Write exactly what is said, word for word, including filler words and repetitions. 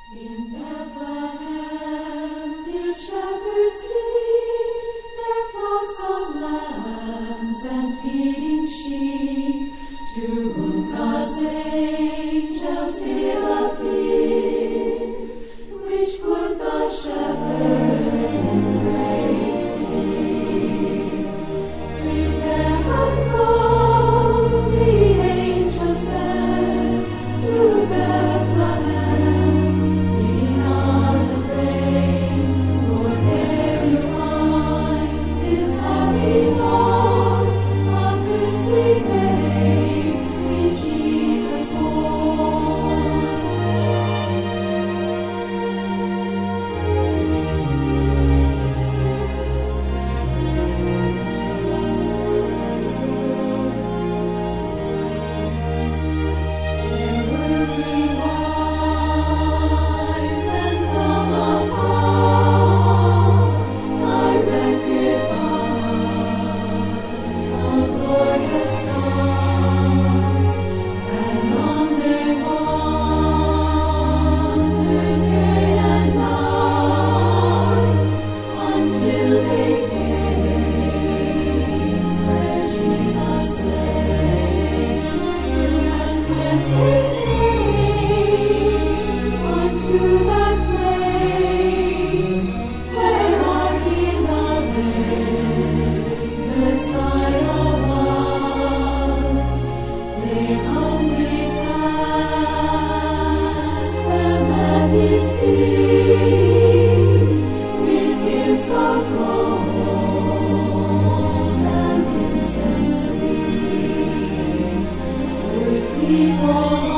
In Bethlehem did shepherds keep their flocks of lambs and feeding sheep, to whom God's angels did appear, which put the shepherds in great fear. Prepare and go, the angel said, to Bethlehem. Be not afraid, for there you find this happy boy, a princely babe, sweet Jesus born. There were three wise men from afar, directed by a glorious star, and on they wandered day and night, until they came where Jesus lay. And when they came unto that place where our beloved Messiah was, they humbly cast them at his feet with gifts of gold and incense sweet. Good people